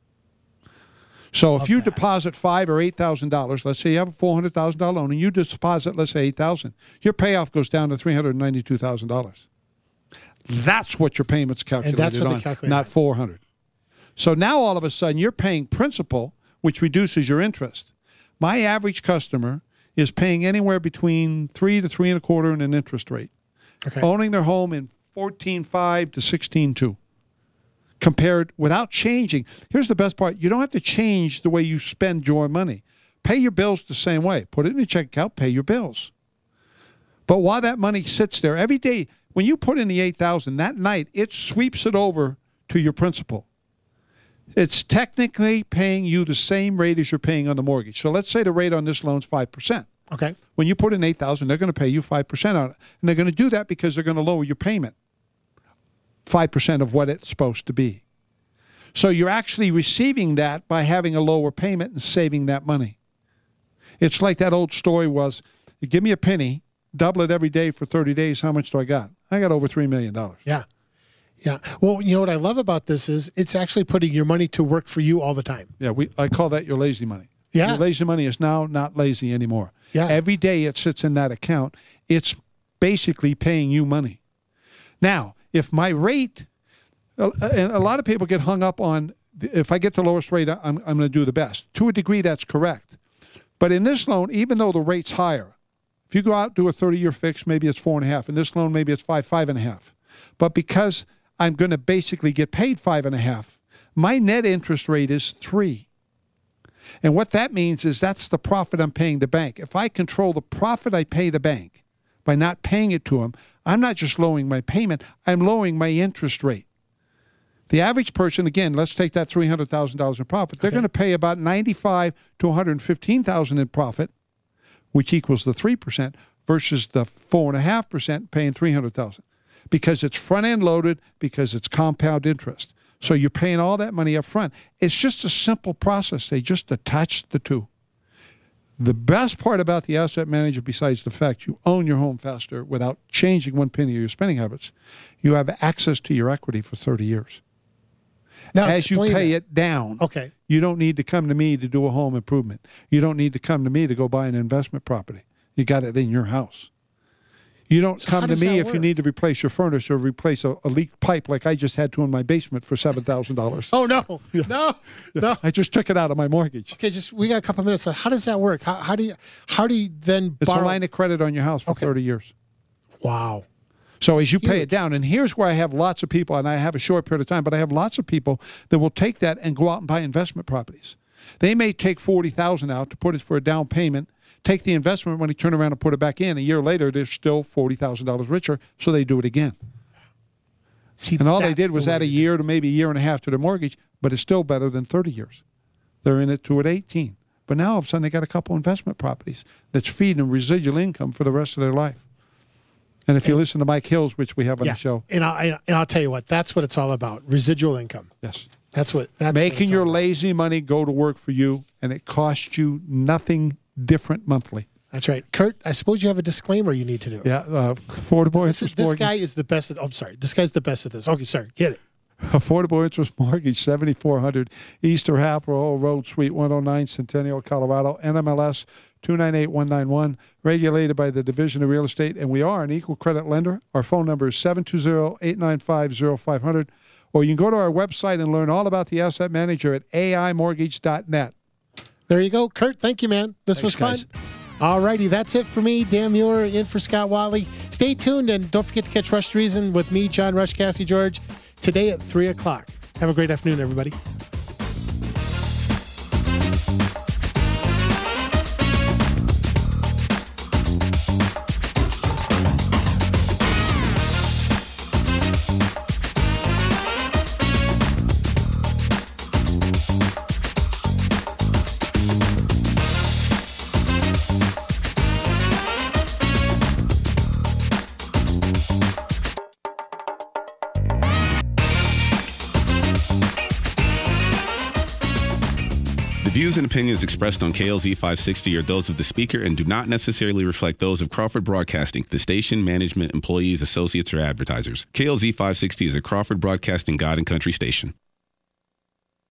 So if you deposit $5,000 or $8,000, let's say you have a $400,000 loan and you deposit, let's say $8,000, your payoff goes down to $392,000. That's what your payment's calculated And that's what on, they calculate not $400,000. So now all of a sudden you're paying principal, which reduces your interest. My average customer is paying anywhere between 3 to 3.25% in an interest rate. Okay. Owning their home in 14.5 to 16.2. Compared without changing. Here's the best part. You don't have to change the way you spend your money. Pay your bills the same way. Put it in a check account, pay your bills. But while that money sits there, every day, when you put in the $8,000, that night, it sweeps it over to your principal. It's technically paying you the same rate as you're paying on the mortgage. So let's say the rate on this loan is 5%. Okay. When you put in $8,000, they're going to pay you 5% on it. And they're going to do that because they're going to lower your payment 5% of what it's supposed to be. So you're actually receiving that by having a lower payment and saving that money. It's like that old story was, you give me a penny, double it every day for 30 days, how much do I got? I got over $3 million. Yeah. Yeah. Well, you know what I love about this is it's actually putting your money to work for you all the time. Yeah, I call that your lazy money. Yeah. Your lazy money is now not lazy anymore. Yeah. Every day it sits in that account, it's basically paying you money. Now, if my rate, and a lot of people get hung up on, if I get the lowest rate, I'm going to do the best. To a degree, that's correct. But in this loan, even though the rate's higher, if you go out and do a 30-year fix, maybe it's 4.5. In this loan, maybe it's 5.5. But because I'm going to basically get paid 5.5, my net interest rate is 3. And what that means is that's the profit I'm paying the bank. If I control the profit I pay the bank by not paying it to them, I'm not just lowering my payment, I'm lowering my interest rate. The average person, again, let's take that $300,000 in profit. They're going to pay about $95,000 to $115,000 in profit, which equals the 3%, versus the 4.5% paying $300,000, because it's front-end loaded, because it's compound interest. So you're paying all that money up front. It's just a simple process. They just attach the two. The best part about the asset manager, besides the fact you own your home faster without changing one penny of your spending habits, you have access to your equity for 30 years. Now, as you pay it down, you don't need to come to me to do a home improvement. You don't need to come to me to go buy an investment property. You got it in your house. You don't come to me if you need to replace your furnace or replace a leaked pipe like I just had to in my basement for $7,000. Oh, no. No. I just took it out of my mortgage. Okay, we got a couple minutes. So how does that work? How do you then It's borrow? a line of credit on your house for 30 years. Wow. So as you pay it down, and here's where I have lots of people, and I have a short period of time, but I have lots of people that will take that and go out and buy investment properties. They may take $40,000 out to put it for a down payment, take the investment money, turn around and put it back in. A year later, they're still $40,000 richer, so they do it again. See, and all they did was add a year to maybe a year and a half to their mortgage, but it's still better than 30 years. They're in it to at 18. But now all of a sudden they got a couple investment properties that's feeding them residual income for the rest of their life. And if you listen to Mike Hills, which we have on the show. And I'll tell you what, that's what it's all about, residual income. Yes. That's making your lazy money go to work for you, and it costs you nothing different monthly. That's right. Kurt, I suppose you have a disclaimer you need to do. Yeah, affordable interest mortgage. This guy is the best at, I'm sorry, this guy's the best at this. Okay, sorry, get it. Affordable interest mortgage, 7400 East Arapahoe Road, Suite 109, Centennial, Colorado, NMLS 298191, regulated by the Division of Real Estate, and we are an equal credit lender. Our phone number is 720-895-0500, or you can go to our website and learn all about the asset manager at aimortgage.net. There you go. Kurt, thank you, man. This was fun. All righty, that's it for me. Dan Mueller in for Scott Watley. Stay tuned, and don't forget to catch Rush to Reason with me, John Rush, Cassie George, today at 3 o'clock. Have a great afternoon, everybody. The views and opinions expressed on KLZ 560 are those of the speaker and do not necessarily reflect those of Crawford Broadcasting, the station, management, employees, associates, or advertisers. KLZ 560 is a Crawford Broadcasting God and Country station.